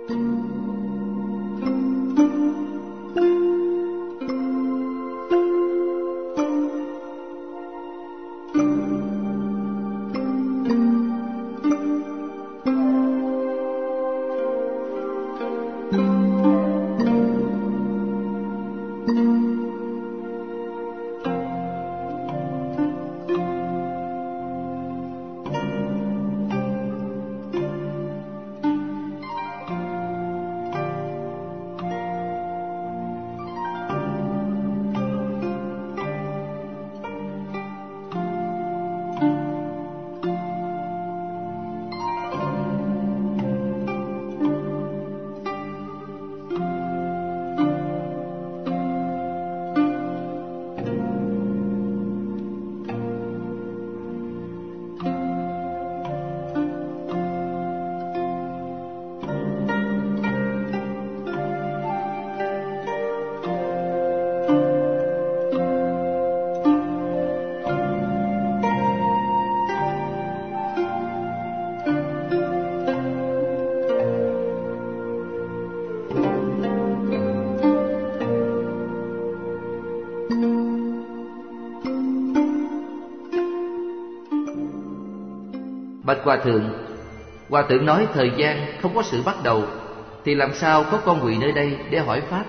Bạch Hòa thượng nói thời gian không có sự bắt đầu, thì làm sao có con quỳ nơi đây để hỏi pháp?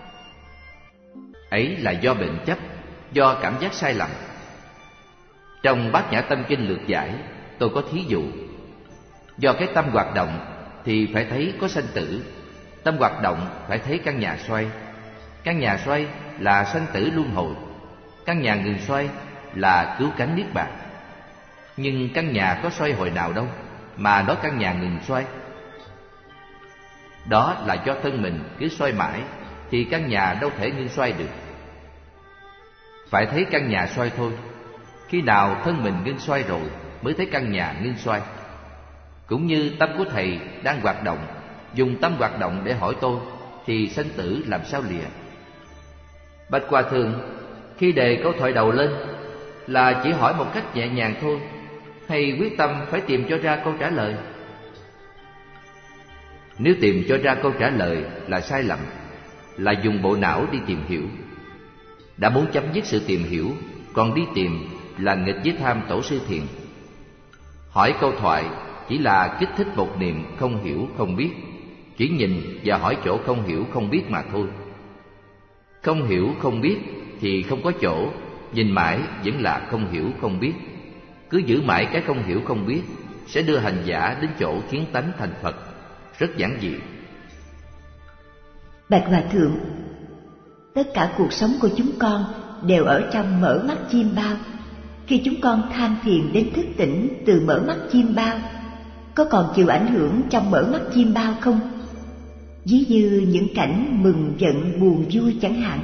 Ấy là do bệnh chấp, do cảm giác sai lầm. Trong Bát Nhã Tâm Kinh lược giải, tôi có thí dụ. Do cái tâm hoạt động thì phải thấy có sanh tử. Tâm hoạt động phải thấy căn nhà xoay. Căn nhà xoay là sanh tử luân hồi. Căn nhà ngừng xoay là cứu cánh niết bàn. Nhưng căn nhà có xoay hồi nào đâu mà nói căn nhà ngừng xoay. Đó là do thân mình cứ xoay mãi thì căn nhà đâu thể ngưng xoay được. Phải thấy căn nhà xoay thôi. Khi nào thân mình ngưng xoay rồi mới thấy căn nhà ngưng xoay. Cũng như tâm của thầy đang hoạt động, dùng tâm hoạt động để hỏi tôi, thì sanh tử làm sao lìa? Bạch Hòa thượng, khi đề câu thoại đầu lên là chỉ hỏi một cách nhẹ nhàng thôi, hay quyết tâm phải tìm cho ra câu trả lời? Nếu tìm cho ra câu trả lời là sai lầm, là dùng bộ não đi tìm hiểu. Đã muốn chấm dứt sự tìm hiểu, còn đi tìm là nghịch với tham tổ sư thiền. Hỏi câu thoại chỉ là kích thích một niềm không hiểu không biết, chỉ nhìn và hỏi chỗ không hiểu không biết mà thôi. Không hiểu không biết thì không có chỗ, nhìn mãi vẫn là không hiểu không biết. Cứ giữ mãi cái không hiểu không biết sẽ đưa hành giả đến chỗ kiến tánh thành Phật. Rất giản dị. Bạch Hòa thượng, tất cả cuộc sống của chúng con đều ở trong mở mắt chiêm bao. Khi chúng con than phiền đến thức tỉnh từ mở mắt chiêm bao, có còn chịu ảnh hưởng trong mở mắt chiêm bao không? Ví như những cảnh mừng giận buồn vui chẳng hạn.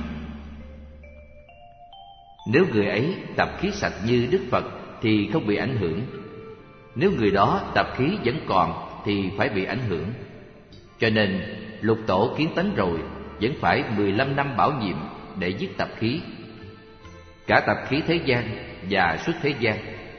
Nếu người ấy tập khí sạch như Đức Phật thì không bị ảnh hưởng. Nếu người đó tập khí vẫn còn thì phải bị ảnh hưởng. Cho nên lục tổ kiến tánh rồi vẫn phải 15 năm bảo nhiệm để dứt tập khí, cả tập khí thế gian và xuất thế gian.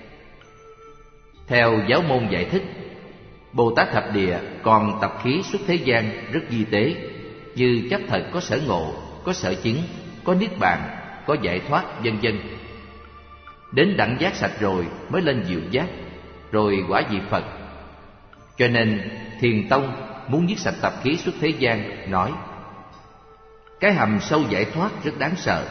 Theo giáo môn giải thích, Bồ Tát Thập Địa còn tập khí xuất thế gian rất vi tế, như chấp thật có sở ngộ, có sở chứng, có niết bàn, có giải thoát, vân vân. Đến đẳng giác sạch rồi mới lên diệu giác, rồi quả vị Phật. Cho nên Thiền Tông muốn dứt sạch tập khí xuất thế gian, nói cái hầm sâu giải thoát rất đáng sợ.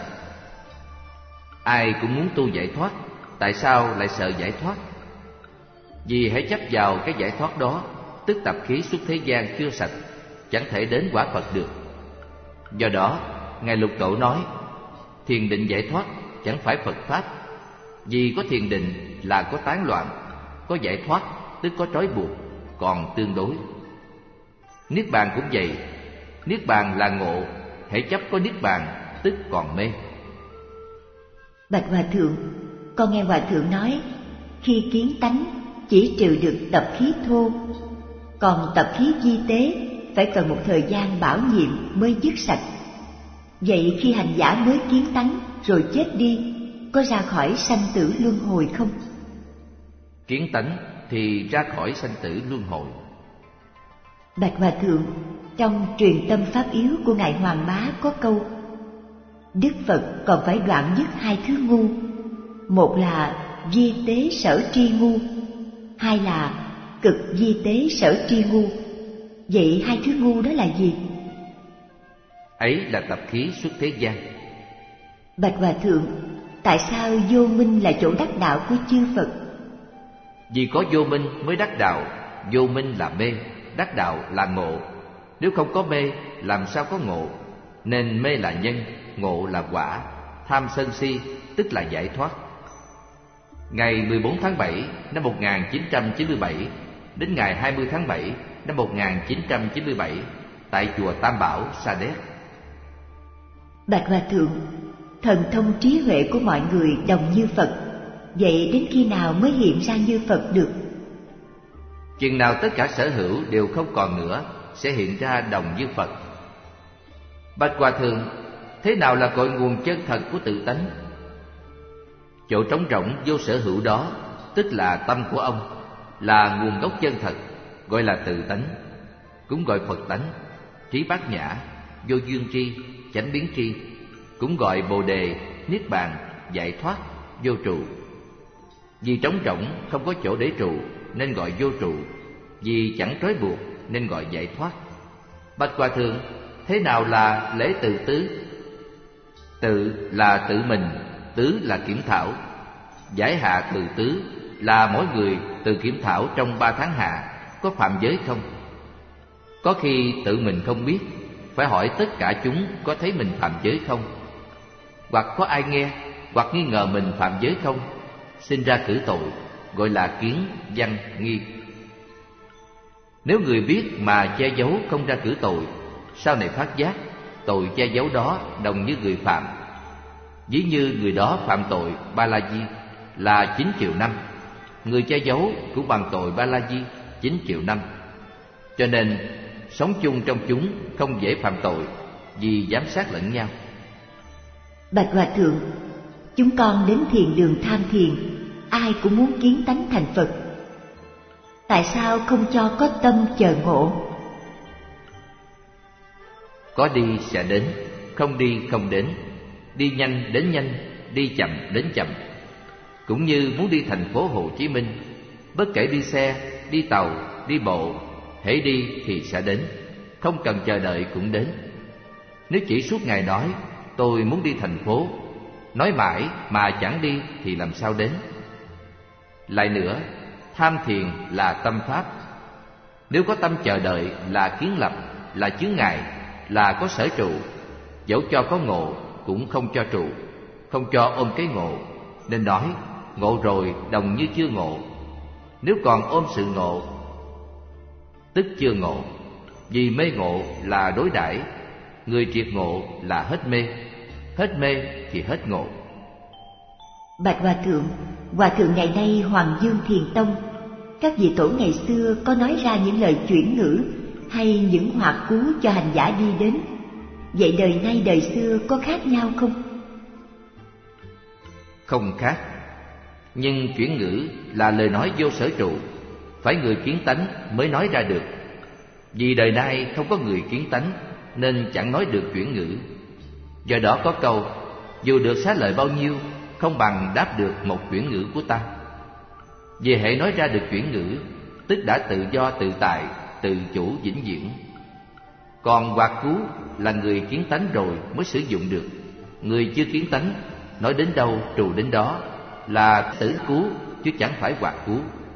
Ai cũng muốn tu giải thoát, tại sao lại sợ giải thoát? Vì hãy chấp vào cái giải thoát đó, tức tập khí xuất thế gian chưa sạch, chẳng thể đến quả Phật được. Do đó, Ngài Lục Tổ nói, thiền định giải thoát chẳng phải Phật Pháp. Vì có thiền định là có tán loạn, có giải thoát tức có trói buộc, còn tương đối. Niết bàn cũng vậy, niết bàn là ngộ, hãy chấp có niết bàn tức còn mê. Bạch Hòa thượng, con nghe Hòa thượng nói khi kiến tánh chỉ trừ được tập khí thô, còn tập khí vi tế phải cần một thời gian bảo nhiệm mới dứt sạch. Vậy khi hành giả mới kiến tánh rồi chết đi, có ra khỏi sanh tử luân hồi không? Kiến tánh thì ra khỏi sanh tử luân hồi. Bạch Hòa Thượng, trong truyền tâm pháp yếu của Ngài Hoàng Bá có câu: Đức Phật còn phải đoạn dứt hai thứ ngu, một là vi tế sở tri ngu, hai là cực vi tế sở tri ngu. Vậy hai thứ ngu đó là gì? Ấy là tập khí xuất thế gian. Bạch Hòa Thượng, tại sao vô minh là chỗ đắc đạo của chư Phật? Vì có vô minh mới đắc đạo. Vô minh là mê, đắc đạo là ngộ. Nếu không có mê, làm sao có ngộ? Nên mê là nhân, ngộ là quả. Tham sân si tức là giải thoát. Ngày 14 tháng 7 năm 1997 đến ngày 20 tháng 7 năm 1997 tại chùa Tam Bảo, Sa Đéc. Bạch Hòa Thượng, thần thông trí huệ của mọi người đồng như Phật, vậy đến khi nào mới hiện ra như Phật được? Chừng nào tất cả sở hữu đều không còn nữa, sẽ hiện ra đồng như Phật. Bạch Hòa Thượng, thế nào là cội nguồn chân thật của tự tánh? Chỗ trống rỗng vô sở hữu đó, tức là tâm của ông, là nguồn gốc chân thật, gọi là tự tánh, cũng gọi Phật tánh, trí bát nhã, vô duyên tri, chánh biến tri, cũng gọi Bồ đề, niết bàn, giải thoát, vô trụ. Vì trống rỗng không có chỗ để trụ nên gọi vô trụ, vì chẳng trói buộc nên gọi giải thoát. Bạch Hòa Thượng, thế nào là lễ tự tứ? Tự là tự mình, tứ là kiểm thảo. Giải hạ tự tứ là mỗi người tự kiểm thảo trong 3 tháng hạ có phạm giới không. Có khi tự mình không biết, phải hỏi tất cả chúng có thấy mình phạm giới không, hoặc có ai nghe, hoặc nghi ngờ mình phạm giới không, sinh ra cử tội, gọi là kiến, văn, nghi. Nếu người biết mà che giấu không ra cử tội, sau này phát giác, tội che giấu đó đồng như người phạm. Ví như người đó phạm tội Ba La Di là 9 triệu năm, người che giấu cũng bằng tội Ba La Di 9 triệu năm. Cho nên sống chung trong chúng không dễ phạm tội, vì giám sát lẫn nhau. Bạch Hòa Thượng, chúng con đến thiền đường tham thiền, ai cũng muốn kiến tánh thành Phật. Tại sao không cho có tâm chờ ngộ? Có đi sẽ đến, không đi không đến. Đi nhanh đến nhanh, đi chậm đến chậm. Cũng như muốn đi thành phố Hồ Chí Minh, bất kể đi xe, đi tàu, đi bộ, hễ đi thì sẽ đến, không cần chờ đợi cũng đến. Nếu chỉ suốt ngày nói tôi muốn đi thành phố, nói mãi mà chẳng đi thì làm sao đến? Lại nữa, tham thiền là tâm pháp. Nếu có tâm chờ đợi là kiến lập, là chướng ngại, là có sở trụ. Dẫu cho có ngộ cũng không cho trụ, không cho ôm cái ngộ, nên nói ngộ rồi đồng như chưa ngộ. Nếu còn ôm sự ngộ, tức chưa ngộ. Vì mê ngộ là đối đãi, người triệt ngộ là hết mê thì hết ngộ. Bạch Hòa Thượng ngày nay Hoàng Dương Thiền Tông, các vị tổ ngày xưa có nói ra những lời chuyển ngữ hay những hoạt cú cho hành giả đi đến. Vậy đời nay đời xưa có khác nhau không? Không khác. Nhưng chuyển ngữ là lời nói vô sở trụ, phải người kiến tánh mới nói ra được. Vì đời nay không có người kiến tánh nên chẳng nói được chuyển ngữ. Do đó có câu, dù được xá lợi bao nhiêu, không bằng đáp được một chuyển ngữ của ta. Vì hễ nói ra được chuyển ngữ, tức đã tự do tự tại, tự chủ vĩnh viễn. Còn hoạt cú là người kiến tánh rồi mới sử dụng được. Người chưa kiến tánh, nói đến đâu trù đến đó, là tử cú chứ chẳng phải hoạt cú.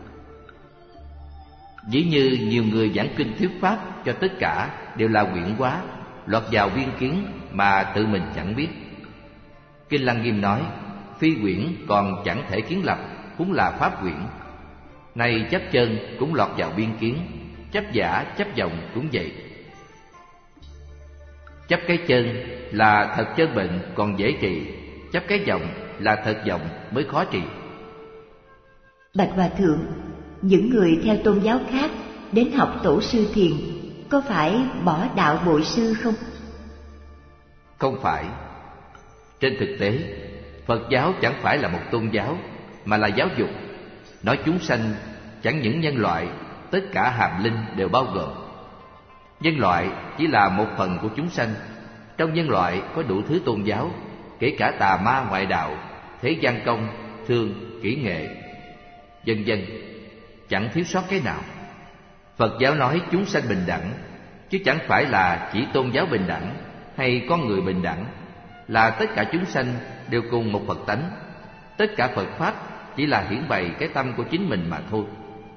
Ví như nhiều người giảng kinh thuyết pháp cho tất cả đều là quyển hóa, lọt vào viên kiến mà tự mình chẳng biết. Kinh Lăng Nghiêm nói, phi quyển còn chẳng thể kiến lập, huống là pháp quyển. Này chấp chân cũng lọt vào biên kiến, chấp giả chấp vọng cũng vậy. Chấp cái chân là thật chân bệnh còn dễ trị, chấp cái vọng là thật vọng mới khó trị. Bạch Hòa Thượng, những người theo tôn giáo khác đến học tổ sư thiền có phải bỏ đạo bội sư không? Không phải. Trên thực tế, Phật giáo chẳng phải là một tôn giáo, mà là giáo dục. Nói chúng sanh chẳng những nhân loại, tất cả hàm linh đều bao gồm. Nhân loại chỉ là một phần của chúng sanh. Trong nhân loại có đủ thứ tôn giáo, kể cả tà ma ngoại đạo, thế gian công, thương, kỹ nghệ, vân vân, chẳng thiếu sót cái nào. Phật giáo nói chúng sanh bình đẳng, chứ chẳng phải là chỉ tôn giáo bình đẳng hay con người bình đẳng, là tất cả chúng sanh đều cùng một Phật tánh. Tất cả Phật Pháp chỉ là hiển bày cái tâm của chính mình mà thôi.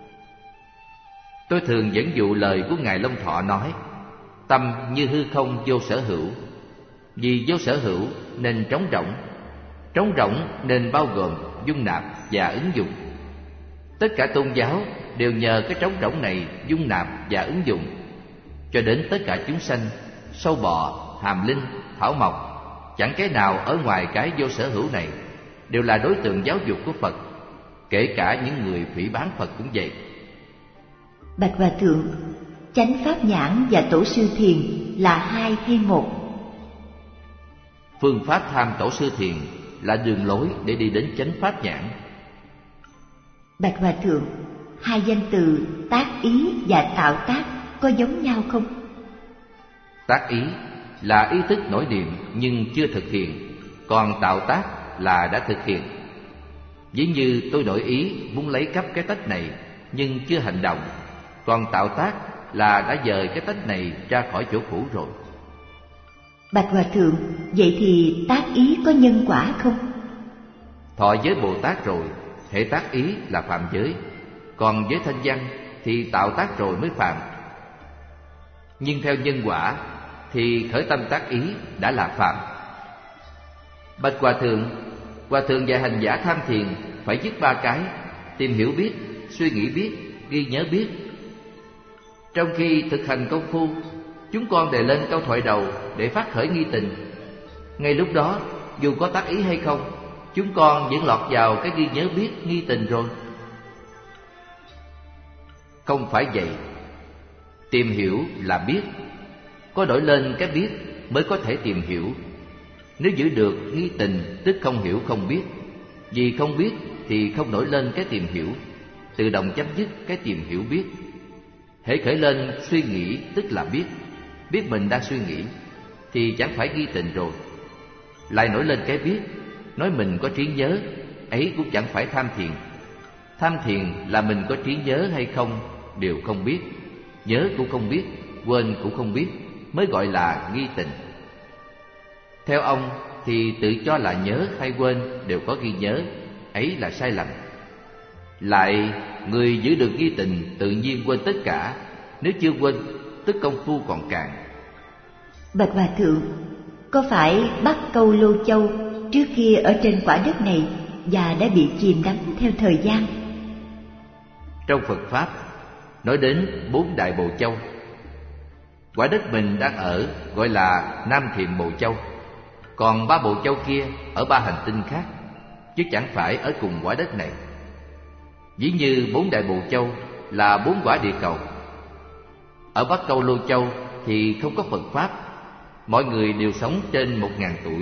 Tôi thường dẫn dụ lời của Ngài Long Thọ nói: tâm như hư không vô sở hữu. Vì vô sở hữu nên trống rỗng, trống rỗng nên bao gồm, dung nạp và ứng dụng. Tất cả tôn giáo đều nhờ cái trống rỗng này dung nạp và ứng dụng, cho đến tất cả chúng sanh, sâu bọ, hàm linh, thảo mộc, chẳng cái nào ở ngoài cái vô sở hữu này, đều là đối tượng giáo dục của Phật. Kể cả những người phỉ báng Phật cũng vậy. Bạch Hòa Thượng, chánh pháp nhãn và tổ sư thiền là hai hay một? Phương pháp tham tổ sư thiền là đường lối để đi đến chánh pháp nhãn. Bạch Hòa Thượng, hai danh từ tác ý và tạo tác có giống nhau không? Tác ý là ý thức nổi niệm nhưng chưa thực hiện, còn tạo tác là đã thực hiện. Ví như tôi nổi ý muốn lấy cắp cái tách này nhưng chưa hành động, còn tạo tác là đã dời cái tách này ra khỏi chỗ cũ rồi. Bạch Hòa Thượng, vậy thì tác ý có nhân quả không? Thọ giới Bồ Tát rồi, hệ tác ý là phạm giới, còn với thanh văn thì tạo tác rồi mới phạm. Nhưng theo nhân quả thì khởi tâm tác ý đã là phạm. Bạch Hòa Thượng dạy hành giả tham thiền phải dứt ba cái: tìm hiểu biết, suy nghĩ biết, ghi nhớ biết. Trong khi thực hành công phu, chúng con đề lên câu thoại đầu để phát khởi nghi tình. Ngay lúc đó, dù có tác ý hay không, chúng con vẫn lọt vào cái ghi nhớ biết, nghi tình rồi. Không phải vậy. Tìm hiểu là biết, có nổi lên cái biết mới có thể tìm hiểu. Nếu giữ được nghi tình tức không hiểu không biết. Vì không biết thì không nổi lên cái tìm hiểu, tự động chấm dứt cái tìm hiểu biết. Hễ khởi lên suy nghĩ tức là biết mình đang suy nghĩ, thì chẳng phải nghi tình rồi. Lại nổi lên cái biết, nói mình có trí nhớ, ấy cũng chẳng phải tham thiền. Tham thiền là mình có trí nhớ hay không đều không biết, nhớ cũng không biết, quên cũng không biết, mới gọi là nghi tình. Theo ông thì tự cho là nhớ hay quên đều có ghi nhớ, ấy là sai lầm. Lại người giữ được ghi tình tự nhiên quên tất cả, nếu chưa quên tức công phu còn cạn. Bạch Hòa Thượng, có phải bắt câu Lô Châu trước kia ở trên quả đất này và đã bị chìm đắm theo thời gian? Trong Phật Pháp nói đến 4 đại Bồ Châu. Quả đất mình đang ở gọi là Nam Thiện Bồ Châu, còn 3 Bồ Châu kia ở 3 hành tinh khác, chứ chẳng phải ở cùng quả đất này. Ví như 4 đại Bồ Châu là 4 quả địa cầu. Ở Bắc Câu Lô Châu thì không có Phật Pháp, mọi người đều sống trên 1000 tuổi.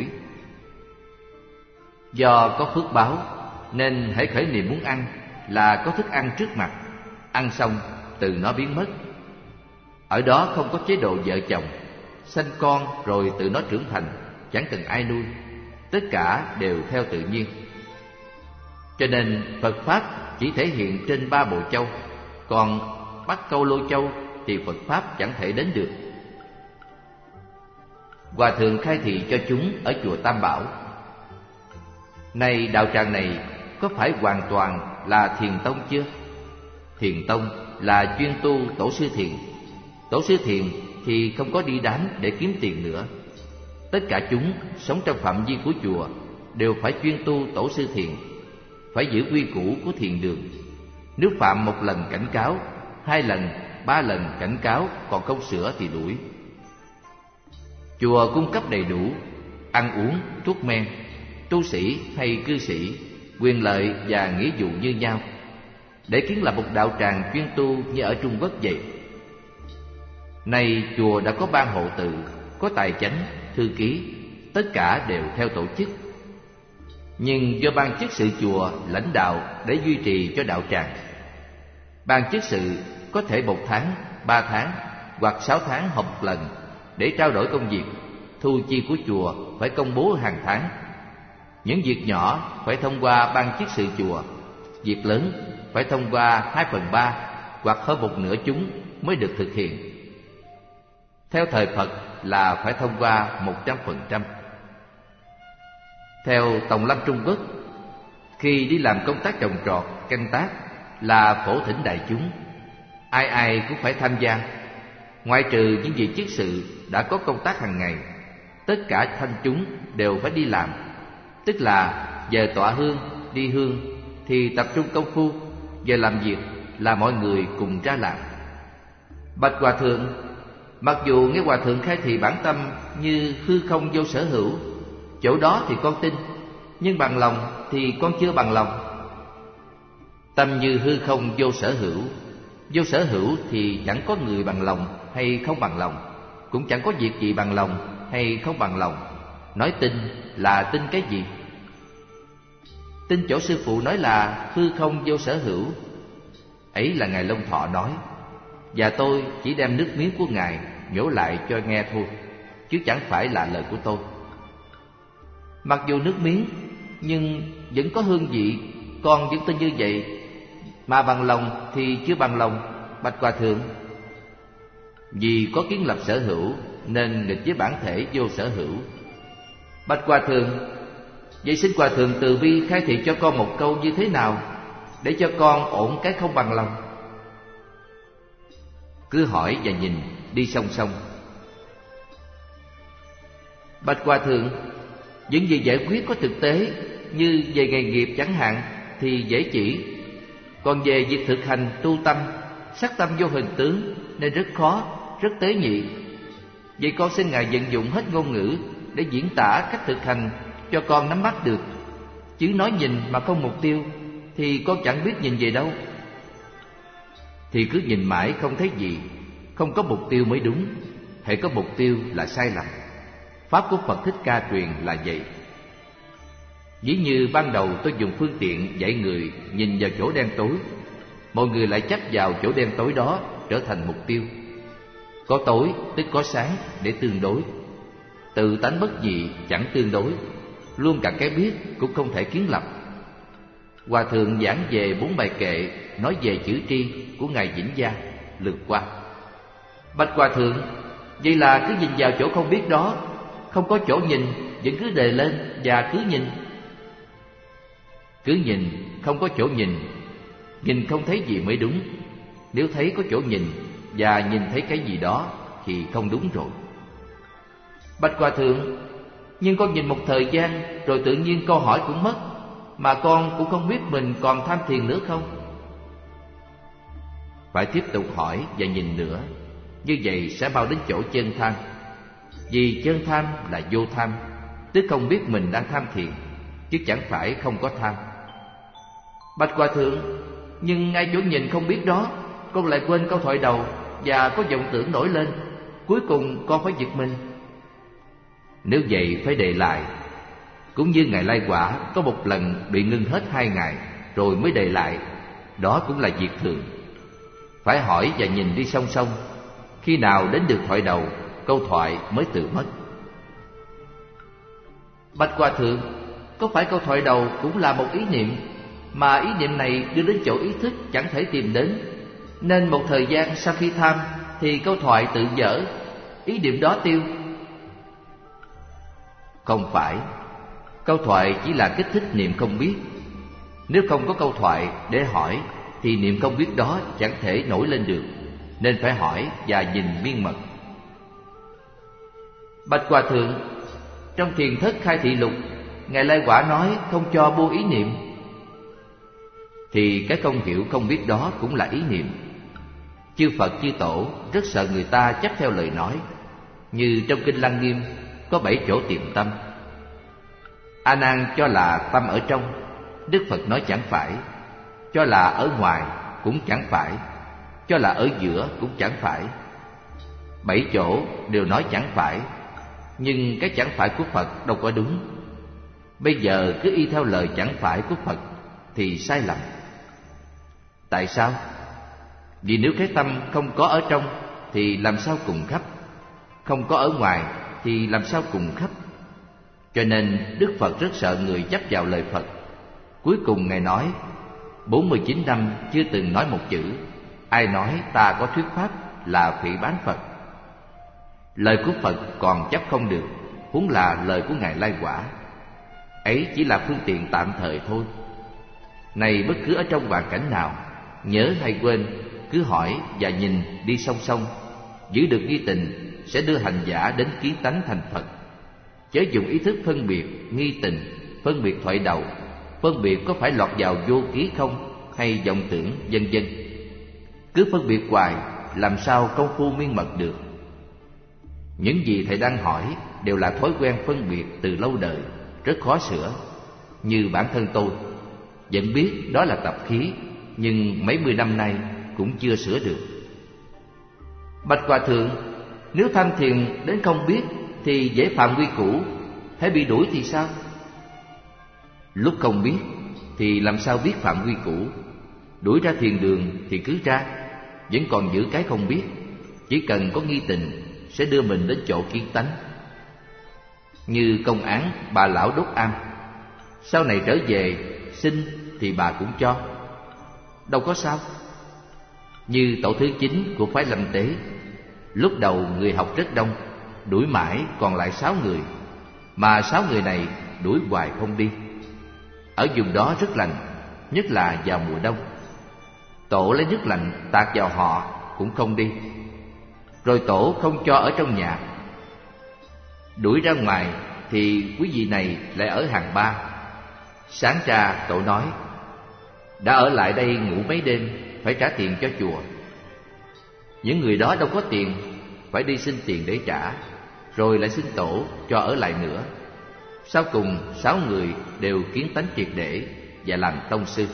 Do có phước báo nên hễ khởi niệm muốn ăn là có thức ăn trước mặt, ăn xong từ nó biến mất. Ở đó không có chế độ vợ chồng, sanh con rồi tự nó trưởng thành, chẳng cần ai nuôi, tất cả đều theo tự nhiên. Cho nên Phật Pháp chỉ thể hiện trên 3 Bồ Châu, còn Bắc Câu Lô Châu thì Phật Pháp chẳng thể đến được. Hòa Thượng khai thị cho chúng ở chùa Tam Bảo: này đạo tràng này có phải hoàn toàn là thiền tông chưa? Thiền tông là chuyên tu tổ sư thiền. Tổ sư thiền thì không có đi đám để kiếm tiền nữa. Tất cả chúng sống trong phạm vi của chùa đều phải chuyên tu tổ sư thiền, phải giữ quy củ của thiền đường. Nếu phạm 1 lần cảnh cáo, 2 lần, 3 lần cảnh cáo còn không sửa thì đuổi. Chùa cung cấp đầy đủ ăn uống, thuốc men, tu sĩ hay cư sĩ, quyền lợi và nghĩa vụ như nhau, để kiến lập một đạo tràng chuyên tu như ở Trung Quốc vậy. Nay chùa đã có ban hộ tự, có tài chánh, thư ký, tất cả đều theo tổ chức. Nhưng do ban chức sự chùa lãnh đạo để duy trì cho đạo tràng. Ban chức sự có thể 1 tháng, 3 tháng hoặc 6 tháng họp một lần để trao đổi công việc. Thu chi của chùa phải công bố hàng tháng. Những việc nhỏ phải thông qua ban chiết sự chùa. Việc lớn phải thông qua 2/3 hoặc hơn 1/2 chúng mới được thực hiện. Theo thời Phật là phải thông qua 100%. Theo Tòng Lâm Trung Quốc, khi đi làm công tác trồng trọt, canh tác là phổ thỉnh đại chúng, ai ai cũng phải tham gia, ngoại trừ những vị chức sự đã có công tác hàng ngày. Tất cả thanh chúng đều phải đi làm, tức là giờ tọa hương, đi hương thì tập trung công phu, giờ làm việc là mọi người cùng ra làm. Bạch Hòa Thượng, mặc dù nghe Hòa Thượng khai thị bản tâm như hư không vô sở hữu, chỗ đó thì con tin, nhưng bằng lòng thì con chưa bằng lòng. Tâm như hư không vô sở hữu thì chẳng có người bằng lòng hay không bằng lòng, cũng chẳng có việc gì bằng lòng hay không bằng lòng. Nói tin là tin cái gì? Tin chỗ sư phụ nói là hư không vô sở hữu. Ấy là Ngài Long Thọ nói, và tôi chỉ đem nước miếng của Ngài nhổ lại cho nghe thôi, chứ chẳng phải là lời của tôi. Mặc dù nước miếng, nhưng vẫn có hương vị, con vẫn tin như vậy. Mà bằng lòng thì chưa bằng lòng, Bạch Hòa Thượng. Vì có kiến lập sở hữu nên nghịch với bản thể vô sở hữu. Bạch Hòa Thượng, vậy xin Hòa Thượng từ bi khai thị cho con một câu như thế nào để cho con ổn cái không bằng lòng? Cứ hỏi và nhìn đi song song. Bạch Hòa Thượng, những gì giải quyết có thực tế như về nghề nghiệp chẳng hạn thì dễ chỉ, còn về việc thực hành tu tâm, sắc tâm vô hình tướng nên rất khó, rất tế nhị. Vậy con xin Ngài vận dụng hết ngôn ngữ để diễn tả cách thực hành cho con nắm bắt được. Chứ nói nhìn mà không mục tiêu thì con chẳng biết nhìn về đâu. Thì cứ nhìn mãi không thấy gì, không có mục tiêu mới đúng. Hễ có mục tiêu là sai lầm. Pháp của Phật Thích Ca truyền là vậy. Ví như ban đầu tôi dùng phương tiện dạy người nhìn vào chỗ đen tối, mọi người lại chấp vào chỗ đen tối đó trở thành mục tiêu. Có tối tức có sáng để tương đối. Tự tánh bất nhị chẳng tương đối, luôn cả cái biết cũng không thể kiến lập. Hòa Thượng giảng về 4 bài kệ nói về chữ tri của Ngài Vĩnh Gia lượt qua. Bạch Hòa Thượng, vậy là cứ nhìn vào chỗ không biết đó, không có chỗ nhìn, vẫn cứ đề lên và cứ nhìn. Cứ nhìn, không có chỗ nhìn không thấy gì mới đúng. Nếu thấy có chỗ nhìn và nhìn thấy cái gì đó thì không đúng rồi. Bạch Hòa Thượng, nhưng con nhìn một thời gian rồi tự nhiên câu hỏi cũng mất, mà con cũng không biết mình còn tham thiền nữa không. Phải tiếp tục hỏi và nhìn nữa, như vậy sẽ bao đến chỗ chân tham. Vì chân tham là vô tham, tức không biết mình đang tham thiền, chứ chẳng phải không có tham. Bạch Hòa Thượng, nhưng ngay chỗ nhìn không biết đó, con lại quên câu thoại đầu và có vọng tưởng nổi lên, cuối cùng con phải giật mình. Nếu vậy phải đề lại. Cũng như Ngài Lai Quả có một lần bị ngưng hết 2 ngày rồi mới đề lại, đó cũng là việc thường. Phải hỏi và nhìn đi song song, khi nào đến được thoại đầu, câu thoại mới tự mất. Bạch Hòa Thượng, có phải câu thoại đầu cũng là một ý niệm, mà ý niệm này đưa đến chỗ ý thức chẳng thể tìm đến, nên một thời gian sau khi tham thì câu thoại tự dở, ý niệm đó tiêu? Không phải, câu thoại chỉ là kích thích niệm không biết. Nếu không có câu thoại để hỏi thì niệm không biết đó chẳng thể nổi lên được, nên phải hỏi và nhìn miên mật. Bạch Hòa Thượng, trong Thiền Thất Khai Thị Lục, Ngài Lai Quả nói không cho buông ý niệm. Thì cái không hiểu không biết đó cũng là ý niệm. Chư Phật chư Tổ rất sợ người ta chấp theo lời nói. Như trong Kinh Lăng Nghiêm có 7 chỗ tìm tâm. A Nan cho là tâm ở trong, Đức Phật nói chẳng phải. Cho là ở ngoài cũng chẳng phải. Cho là ở giữa cũng chẳng phải. 7 chỗ đều nói chẳng phải, nhưng cái chẳng phải của Phật đâu có đúng. Bây giờ cứ y theo lời chẳng phải của Phật thì sai lầm. Tại sao? Vì nếu cái tâm không có ở trong thì làm sao cùng khắp, không có ở ngoài thì làm sao cùng khắp. Cho nên Đức Phật rất sợ người chấp vào lời Phật. Cuối cùng Ngài nói, 49 năm chưa từng nói một chữ, ai nói ta có thuyết pháp là phỉ báng Phật. Lời của Phật còn chấp không được, huống là lời của Ngài Lai Quả. Ấy chỉ là phương tiện tạm thời thôi. Này bất cứ ở trong hoàn cảnh nào, nhớ hay quên, cứ hỏi và nhìn đi song song. Giữ được nghi tình sẽ đưa hành giả đến kiến tánh thành Phật. Chớ dùng ý thức phân biệt nghi tình, phân biệt thoại đầu, phân biệt có phải lọt vào vô ký không hay vọng tưởng, vân vân. Cứ phân biệt hoài, làm sao công phu miên mật được. Những gì thầy đang hỏi đều là thói quen phân biệt từ lâu đời, rất khó sửa. Như bản thân tôi vẫn biết đó là tập khí, nhưng mấy mươi năm nay cũng chưa sửa được. Bạch Hòa Thượng, nếu tham thiền đến không biết thì dễ phạm quy củ, hễ bị đuổi thì sao? Lúc không biết thì làm sao biết phạm quy củ? Đuổi ra thiền đường thì cứ ra, vẫn còn giữ cái không biết. Chỉ cần có nghi tình sẽ đưa mình đến chỗ kiến tánh. Như công án bà lão đốt am, sau này trở về xin thì bà cũng cho, đâu có sao. Như tổ thứ 9 của phái Lâm Tế, lúc đầu người học rất đông, đuổi mãi còn lại 6 người, mà 6 người này đuổi hoài không đi. Ở vùng đó rất lạnh, nhất là vào mùa đông. Tổ lấy nước lạnh tạt vào họ cũng không đi. Rồi tổ không cho ở trong nhà. Đuổi ra ngoài thì quý vị này lại ở hàng 3. Sáng ra tổ nói, đã ở lại đây ngủ mấy đêm, phải trả tiền cho chùa. Những người đó đâu có tiền, phải đi xin tiền để trả, rồi lại xin tổ cho ở lại nữa. Sau cùng 6 người đều kiến tánh triệt để và làm tông sư.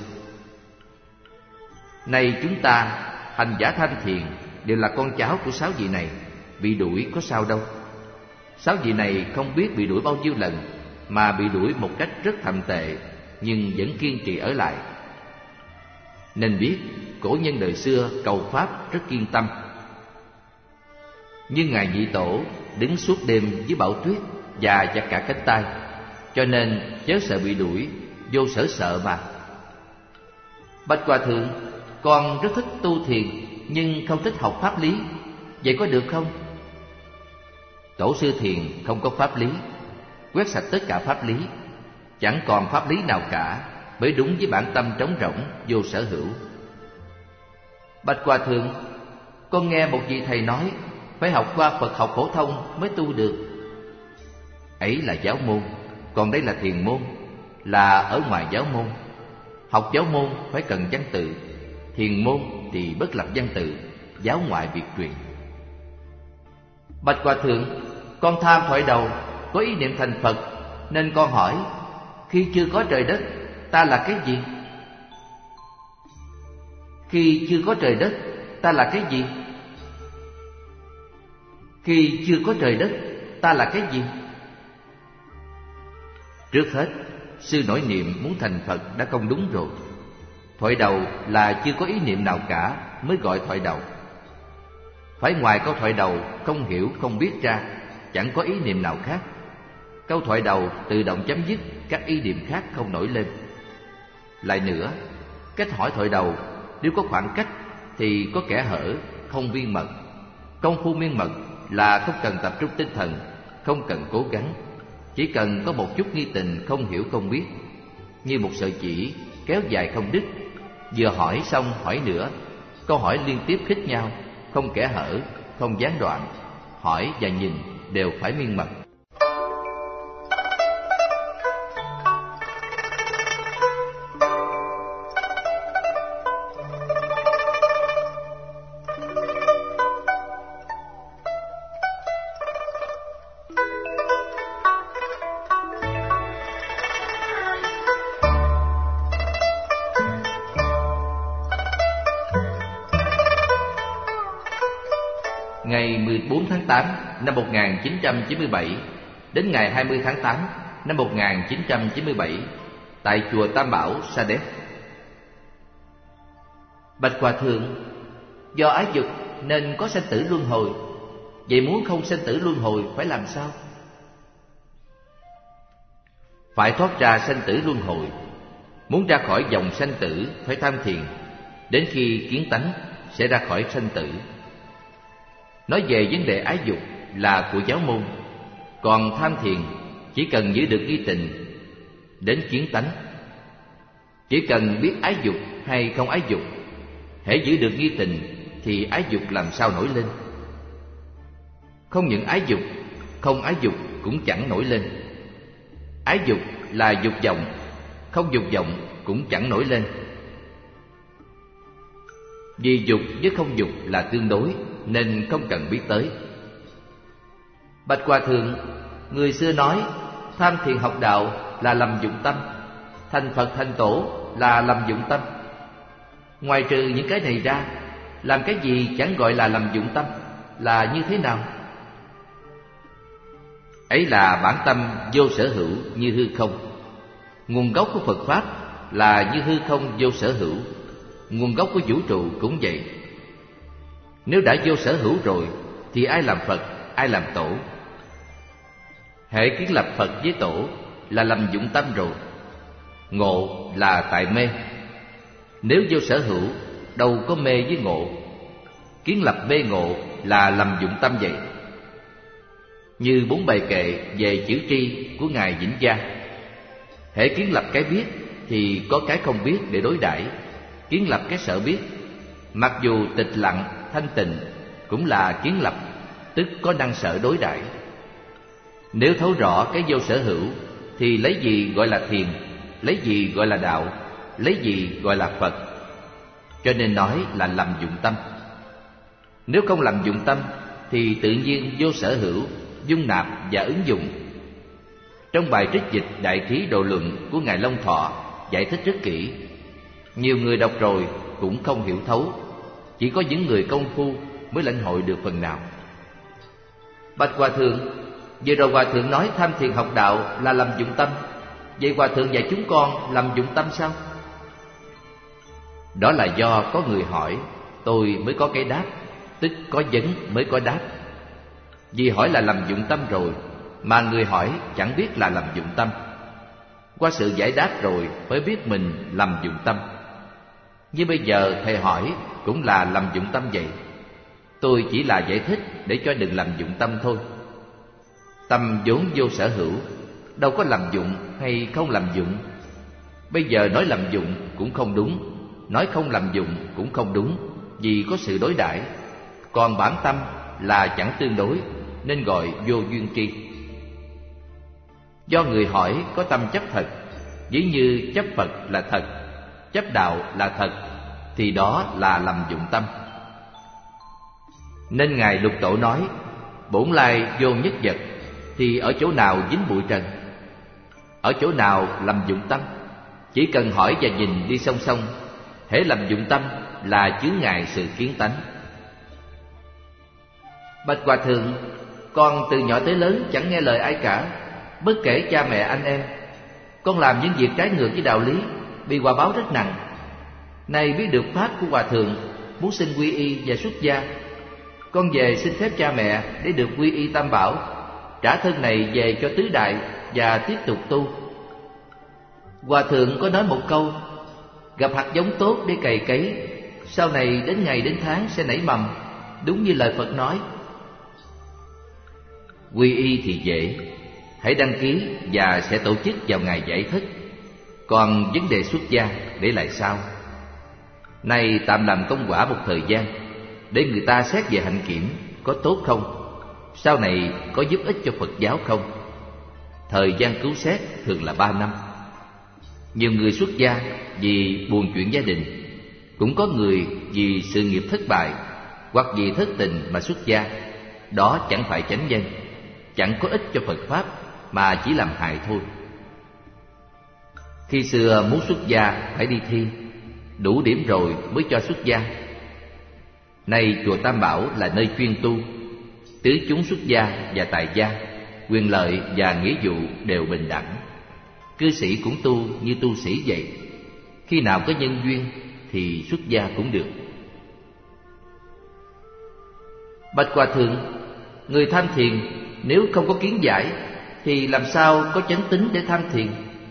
Này chúng ta hành giả tham thiền đều là con cháu của 6 vị này, bị đuổi có sao đâu. 6 vị này không biết bị đuổi bao nhiêu lần, mà bị đuổi một cách rất thậm tệ, nhưng vẫn kiên trì ở lại. Nên biết cổ nhân đời xưa cầu pháp rất kiên tâm. Nhưng ngài Nhị Tổ đứng suốt đêm dưới bão tuyết và chặt cả cánh tay, cho nên chớ sợ bị đuổi, vô sở sợ mà. Bạch Hòa Thượng, con rất thích tu thiền nhưng không thích học pháp lý, vậy có được không? Tổ sư thiền không có pháp lý, quét sạch tất cả pháp lý, chẳng còn pháp lý nào cả, mới đúng với bản tâm trống rỗng vô sở hữu. Bạch Hòa Thượng, con nghe một vị thầy nói phải học qua Phật học phổ thông mới tu được. Ấy là giáo môn, còn đây là thiền môn, là ở ngoài giáo môn. Học giáo môn phải cần văn tự, thiền môn thì bất lập văn tự, giáo ngoại biệt truyền. Bạch Hòa Thượng, con tham thoại đầu, có ý niệm thành Phật, nên con hỏi, khi chưa có trời đất, ta là cái gì? Khi chưa có trời đất, ta là cái gì? Khi chưa có trời đất, ta là cái gì? Trước hết, sư nổi niệm muốn thành Phật đã không đúng rồi. Thoại đầu là chưa có ý niệm nào cả mới gọi thoại đầu. Phải ngoài câu thoại đầu không hiểu không biết ra, chẳng có ý niệm nào khác. Câu thoại đầu tự động chấm dứt, các ý niệm khác không nổi lên. Lại nữa, cách hỏi thoại đầu nếu có khoảng cách thì có kẽ hở, không viên mật. Công phu miên mật là không cần tập trung tinh thần, không cần cố gắng, chỉ cần có một chút nghi tình không hiểu không biết, như một sợi chỉ kéo dài không đứt, vừa hỏi xong hỏi nữa, câu hỏi liên tiếp khích nhau, không kẽ hở, không gián đoạn, hỏi và nhìn đều phải miên mật. Ngày 14 tháng 8 năm 1997 đến ngày 20 tháng 8 năm 1997 tại chùa Tam Bảo, Sa Đéc. Bạch Hòa Thượng, do ái dục nên có sanh tử luân hồi. Vậy muốn không sanh tử luân hồi phải làm sao? Phải thoát ra sanh tử luân hồi. Muốn ra khỏi dòng sanh tử phải tham thiền, đến khi kiến tánh sẽ ra khỏi sanh tử. Nói về vấn đề ái dục là của giáo môn, còn tham thiền chỉ cần giữ được nghi tình đến kiến tánh. Chỉ cần biết ái dục hay không ái dục, hễ giữ được nghi tình thì ái dục làm sao nổi lên. Không những ái dục, không ái dục cũng chẳng nổi lên. Ái dục là dục vọng, không dục vọng cũng chẳng nổi lên. Vì dục với không dục là tương đối, nên không cần biết tới. Bạch Hòa Thượng, người xưa nói tham thiền học đạo là lầm dụng tâm, thành Phật thành Tổ là lầm dụng tâm. Ngoài trừ những cái này ra, làm cái gì chẳng gọi là lầm dụng tâm, là như thế nào? Ấy là bản tâm vô sở hữu như hư không. Nguồn gốc của Phật Pháp là như hư không vô sở hữu. Nguồn gốc của vũ trụ cũng vậy. Nếu đã vô sở hữu rồi thì ai làm Phật, ai làm Tổ? Hễ kiến lập Phật với Tổ là lầm dụng tâm rồi. Ngộ là tại mê. Nếu vô sở hữu, đâu có mê với ngộ. Kiến lập mê ngộ là lầm dụng tâm vậy. Như 4 bài kệ về chữ tri của Ngài Vĩnh Gia. Hễ kiến lập cái biết thì có cái không biết để đối đãi. Kiến lập cái sở biết, mặc dù tịch lặng, thanh tịnh, cũng là kiến lập, tức có năng sở đối đãi. Nếu thấu rõ cái vô sở hữu thì lấy gì gọi là thiền, lấy gì gọi là đạo, lấy gì gọi là Phật. Cho nên nói là lầm dụng tâm. Nếu không lầm dụng tâm thì tự nhiên vô sở hữu, dung nạp và ứng dụng. Trong bài trích dịch Đại Trí Độ Luận của Ngài Long Thọ giải thích rất kỹ. Nhiều người đọc rồi cũng không hiểu thấu, chỉ có những người công phu mới lãnh hội được phần nào. Bạch Hòa Thượng, vừa rồi Hòa Thượng nói tham thiền học đạo là lầm dụng tâm. Vậy Hòa Thượng dạy chúng con lầm dụng tâm sao? Đó là do có người hỏi, tôi mới có cái đáp, tức có vấn mới có đáp. Vì hỏi là lầm dụng tâm rồi, mà người hỏi chẳng biết là lầm dụng tâm. Qua sự giải đáp rồi mới biết mình lầm dụng tâm. Như bây giờ thầy hỏi cũng là lầm dụng tâm vậy. Tôi chỉ là giải thích để cho đừng lầm dụng tâm thôi. Tâm vốn vô sở hữu, đâu có lầm dụng hay không lầm dụng. Bây giờ nói lầm dụng cũng không đúng, nói không lầm dụng cũng không đúng, vì có sự đối đãi. Còn bản tâm là chẳng tương đối, nên gọi vô duyên tri. Do người hỏi có tâm chấp thật, ví như chấp Phật là thật, chấp đạo là thật, thì đó là lầm dụng tâm. Nên Ngài Lục Tổ nói, bổn lai vô nhất vật, thì ở chỗ nào dính bụi trần? Ở chỗ nào lầm dụng tâm? Chỉ cần hỏi và nhìn đi song song, hễ lầm dụng tâm là chướng ngại sự kiến tánh. Bạch Hòa Thượng, con từ nhỏ tới lớn chẳng nghe lời ai cả, bất kể cha mẹ anh em. Con làm những việc trái ngược với đạo lý, bị quả báo rất nặng. Nay biết được pháp của Hòa Thượng, muốn xin quy y và xuất gia. Con về xin phép cha mẹ để được quy y Tam Bảo, trả thân này về cho tứ đại và tiếp tục tu. Hòa Thượng có nói một câu, gặp hạt giống tốt để cày cấy, sau này đến ngày đến tháng sẽ nảy mầm, đúng như lời Phật nói. Quy y thì dễ, hãy đăng ký và sẽ tổ chức vào ngày giải thích. Còn vấn đề xuất gia để lại sau. Nay tạm làm công quả một thời gian, để người ta xét về hạnh kiểm có tốt không, sau này có giúp ích cho Phật giáo không. Thời gian cứu xét thường là 3 năm. Nhiều người xuất gia vì buồn chuyện gia đình, cũng có người vì sự nghiệp thất bại hoặc vì thất tình mà xuất gia. Đó chẳng phải chánh nhân, chẳng có ích cho Phật Pháp, mà chỉ làm hại thôi. Khi xưa muốn xuất gia phải đi thi, đủ điểm rồi mới cho xuất gia. Nay chùa Tam Bảo là nơi chuyên tu, tứ chúng xuất gia và tại gia, quyền lợi và nghĩa vụ đều bình đẳng. Cư sĩ cũng tu như tu sĩ vậy, khi nào có nhân duyên thì xuất gia cũng được. Bạch Hòa Thượng, người tham thiền nếu không có kiến giải thì làm sao có chánh tín để tham thiền?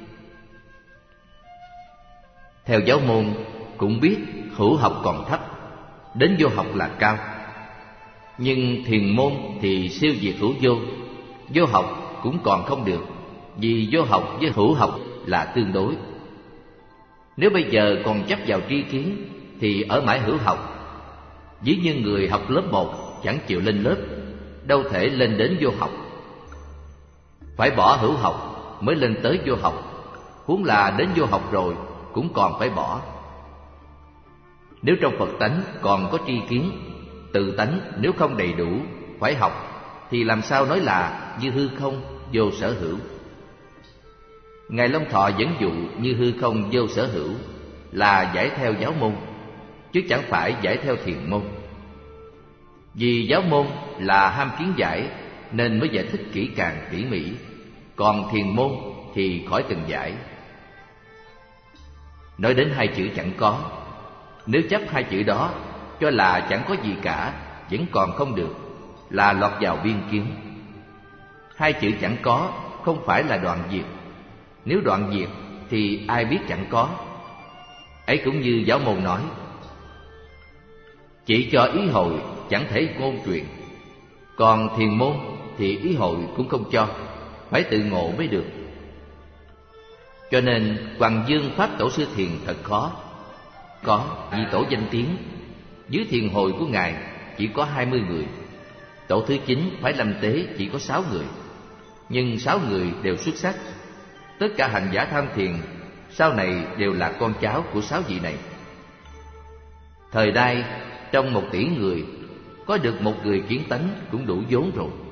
Theo giáo môn cũng biết hữu học còn thấp, đến vô học là cao. Nhưng thiền môn thì siêu diệt hữu vô, vô học cũng còn không được, vì vô học với hữu học là tương đối. Nếu bây giờ còn chấp vào tri kiến thì ở mãi hữu học. Ví như người học lớp 1 chẳng chịu lên lớp, đâu thể lên đến vô học. Phải bỏ hữu học mới lên tới vô học, huống là đến vô học rồi cũng còn phải bỏ. Nếu trong Phật tánh còn có tri kiến, tự tánh nếu không đầy đủ, phải học, thì làm sao nói là như hư không vô sở hữu? Ngài Long Thọ dẫn dụ như hư không vô sở hữu là giải theo giáo môn, chứ chẳng phải giải theo thiền môn. Vì giáo môn là ham kiến giải nên mới giải thích kỹ càng tỉ mỉ, còn thiền môn thì khỏi cần giải. Nói đến hai chữ chẳng có, nếu chấp hai chữ đó cho là chẳng có gì cả, vẫn còn không được, là lọt vào biên kiến. Hai chữ chẳng có không phải là đoạn diệt. Nếu đoạn diệt thì ai biết chẳng có. Ấy cũng như giáo môn nói, chỉ cho ý hội chẳng thể ngôn truyền. Còn thiền môn thì ý hội cũng không cho, phải tự ngộ mới được. Cho nên Hoàng Dương Pháp Tổ Sư Thiền thật khó. Có vì tổ danh tiếng, dưới thiền hội của Ngài chỉ có 20 người. Tổ thứ 9 phải lâm tế chỉ có 6 người, nhưng 6 người đều xuất sắc. Tất cả hành giả tham thiền sau này đều là con cháu của 6 vị này. Thời đại trong 1 tỷ người có được 1 người kiến tánh cũng đủ vốn rồi.